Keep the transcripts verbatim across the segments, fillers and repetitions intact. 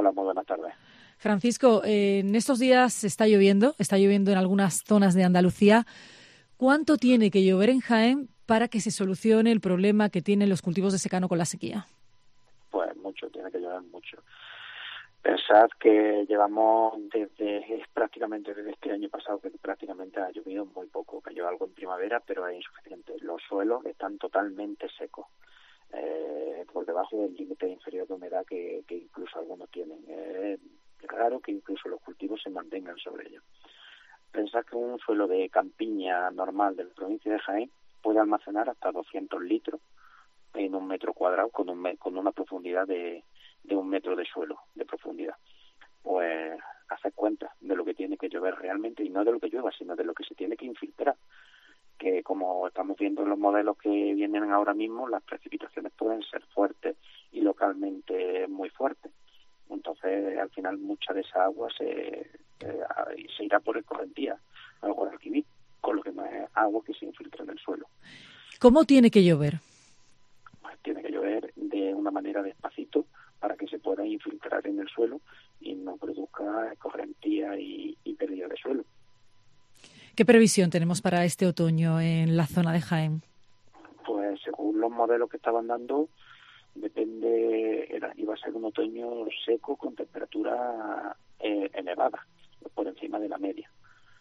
Hola, muy buenas tardes. Francisco, eh, en estos días está lloviendo, está lloviendo en algunas zonas de Andalucía. ¿Cuánto tiene que llover en Jaén para que se solucione el problema que tienen los cultivos de secano con la sequía? Pues mucho, tiene que llover mucho. Pensad que llevamos desde, es prácticamente desde este año pasado que prácticamente ha llovido muy poco, cayó algo en primavera, pero es insuficiente. Los suelos están totalmente secos, eh, por debajo del límite inferior de humedad que, que incluso algunos tienen. Es raro que incluso los cultivos se mantengan sobre ellos. Pensad que un suelo de campiña normal de la provincia de Jaén puede almacenar hasta doscientos litros en un metro cuadrado con, un, con una profundidad de, de un metro de suelo de profundidad. Pues hacer cuenta de lo que tiene que llover realmente, y no de lo que llueva, sino de lo que se tiene que infiltrar, que como estamos viendo en los modelos que vienen ahora mismo, las precipitaciones pueden ser fuertes y localmente muy fuertes. Entonces, al final, mucha de esa agua se, eh, se irá por escorrentía al Guadalquivir, con lo que más es agua que se infiltra en el suelo. ¿Cómo tiene que llover? Pues tiene que llover de una manera despacito para que se pueda infiltrar en el suelo y no produzca escorrentía y, y pérdida de suelo. ¿Qué previsión tenemos para este otoño en la zona de Jaén? Pues según los modelos que estaban dando, depende, era, iba a ser un otoño seco con temperatura eh, elevada, por encima de la media.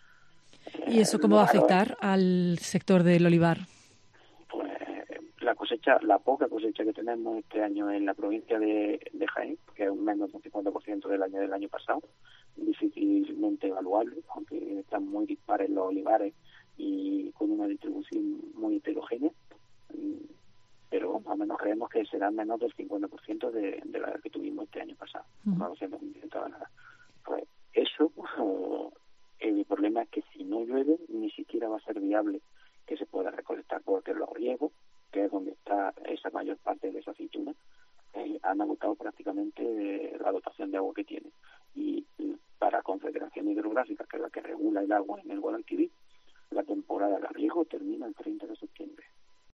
¿Y eso cómo va a afectar al sector del olivar? Pues la cosecha, la poca cosecha que tenemos este año en la provincia de, de Jaén, que es un menos del cincuenta por ciento del año del año pasado, difícilmente evaluable, aunque están muy dispares los olivares y con una distribución muy heterogénea, pero más o menos creemos que será menos del cincuenta por ciento de, de la que tuvimos este año pasado, uh-huh. No doscientos mil toneladas. Pues eso, el problema es que si no llueve, ni siquiera va a ser viable que se pueda recolectar, porque los riegos, que es donde está esa mayor parte de esa aceituna, eh, han agotado prácticamente eh, la dotación de agua que tiene. Y, y para Confederación Hidrográfica, que es la que regula el agua en el Guadalquivir, la temporada de riego termina el treinta de septiembre.